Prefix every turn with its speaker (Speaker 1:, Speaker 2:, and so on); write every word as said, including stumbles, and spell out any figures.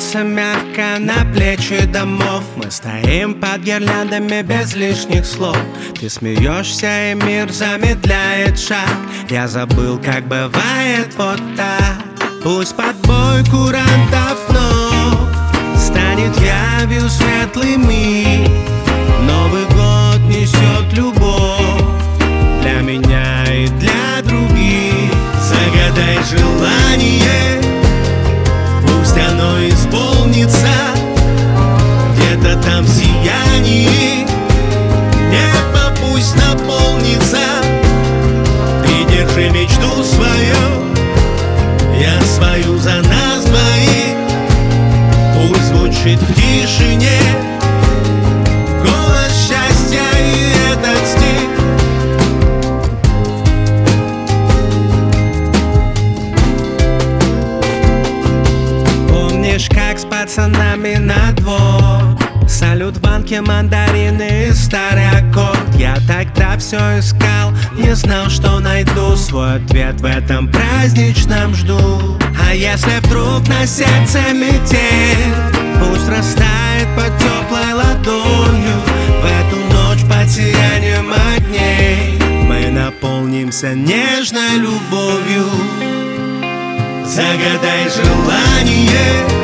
Speaker 1: ложится мягко на плечи домов. Мы стоим под гирляндами без лишних слов. Ты смеешься, и мир замедляет шаг. Я забыл, как бывает вот так. Пусть под бой курантов вновь станет явью светлый миг. Новый год несет любовь для меня и для других. Загадай желание, пусть оно исполнится. Где-то там в сиянии небо пусть наполнится. Ты держи мечту свою, я свою за нас двоих. Пусть звучит в тишине голос счастья и этот стих. Помнишь, как с пацанами на двор? Салют в банке, мандарины и старый аккорд. Я тогда все искал, не знал, что найду свой ответ в этом праздничном жду. А если вдруг на сердце метель, пусть растает под теплой ладонью. В эту ночь под сиянием огней мы наполнимся нежной любовью. Загадай желание,